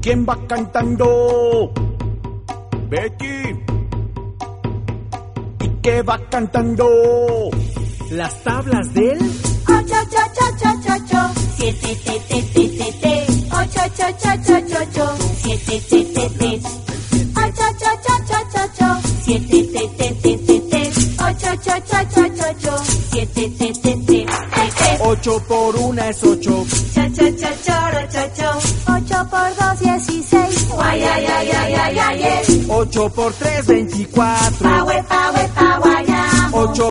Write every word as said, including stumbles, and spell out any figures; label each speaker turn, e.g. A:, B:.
A: ¿Quién va cantando? Betty. ¿Y qué va cantando?
B: Las tablas del
C: ocho, ocho, ocho, ocho, ocho, siete, te, te, te, te, te, ocho, ocho, ocho, ocho, ocho, siete, te, te, te, ocho, ocho, ocho, ocho, ocho, siete, te, te, te, te, te, ocho, ocho, ocho, ocho, ocho, siete, te, te, te, te, te.
A: Ocho por una es ocho.
C: Cha, cha, cha, choro, cho, cho. Ocho por dos, dieciséis. Guay, ay, ay, ay, ay, ay, ay.
A: Ocho por tres, veinticuatro.
C: Pa, we, pa, we, pa, guayamo.
A: Ocho